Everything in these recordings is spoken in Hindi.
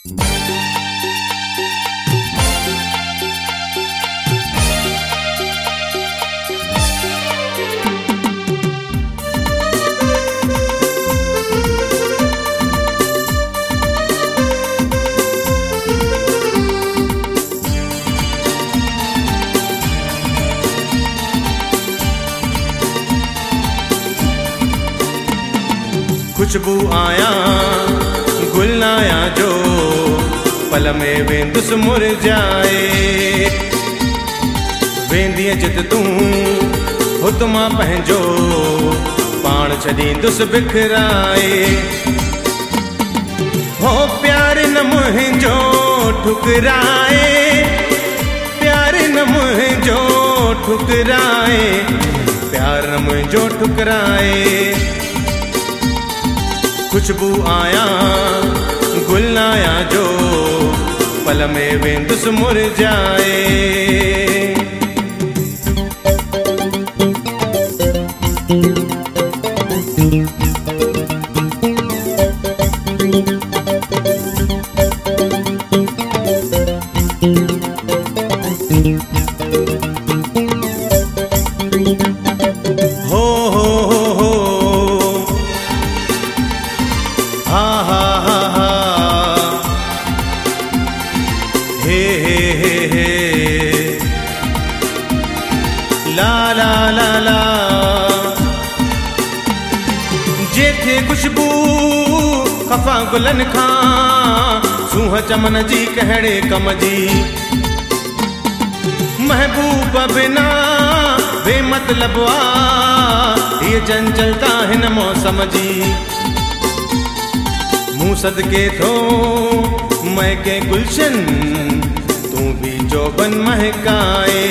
खुशबू आया गुल आया जो पल में वेंदुस मुरझाए। वेंदी जित तू हुतमा पंहिंजो पाण छॾींदुस बिखराए। हो प्यार न मुंहिंजो ठुकराए, प्यार न मुंहिंजो ठुकराए, प्यार न मुंहिंजो ठुकराए। खुशबू आया गुल आया जो पल में वेंदुस मुरझाए। जेठे खुशबू खफा गुलन खां सूह चमन जी कहिड़े कम जी। महबूब बिना बेमतलब आ ये चंचलता हिन मौसम जी। मूं सदके थो महके गुलशन तू भी चौबन महकाए।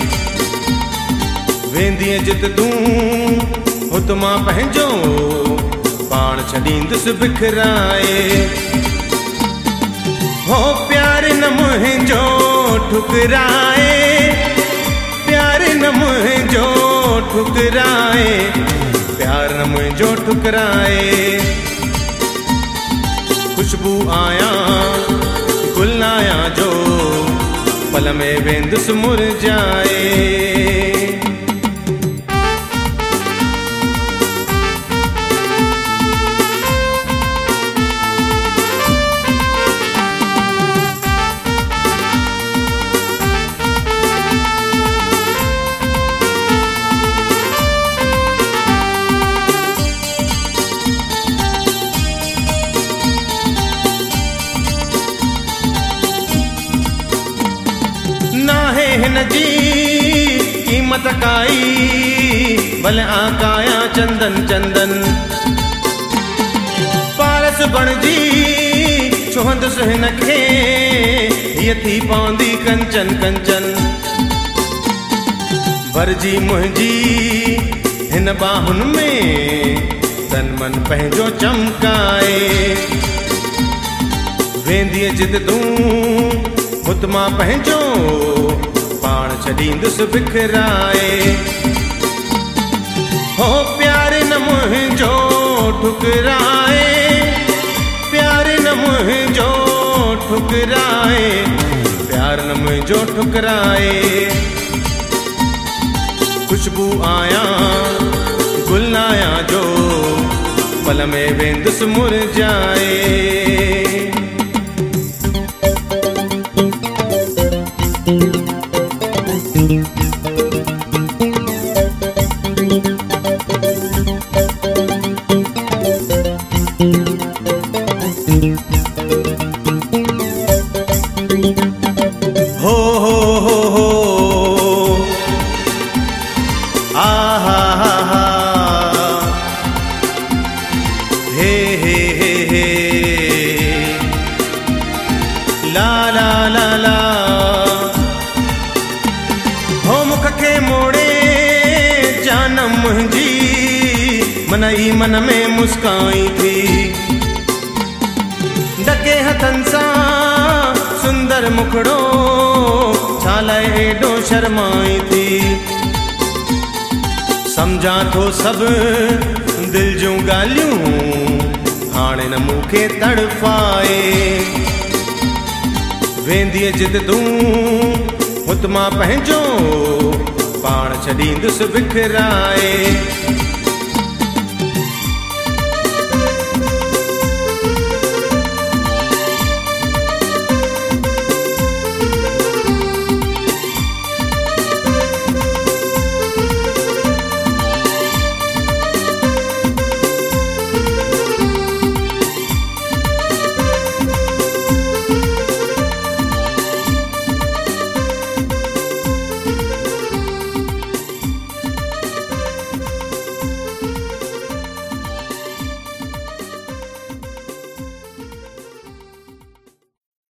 वेंदी जित तू हुतमा पंहिंजो पाण छॾींदुस बिखराए। हो प्यार न मुंहिंजो ठुकराए, प्यार न मुंहिंजो ठुकराए, प्यार न मुंहिंजो ठुकराए। खुशबू आया गुल आया जो पल में वेंदुस मुरझाए। हिन जी कीमत काई भले आकाया चंदन चंदन। पारस बणजी छुहंदुस हिन खे हीअ थी पवंदी कंचन कंचन। भरजी मुंहिंजी हिन बाहुन में तन मन पंहिंजो चमकाए। वेंदी जित तू हुतमा पंहिंजो पाण छॾींदुस बिखराए। हो प्यार न मुंहिंजो ठुकराए, प्यार न मुंहिंजो ठुकराए, प्यार न मुंहिंजो ठुकराए। खुशबू आया गुल आया जो पल में वेंदुस मुरझाए। ला ला ला ला हो मुख के मोड़े जानम मुंहिंजी मन ही मन में मुस्काई थी। डके हथन सां सुंदर मुखड़ो छालाए एडो शर्माई थी। समझा थो सब दिल जूं गालियूं हाणे न मूंखे तड़पाए। वेंदीअ जिद तूं हुत मां पंहिंजो पाण छॾींदुसि बिखराए।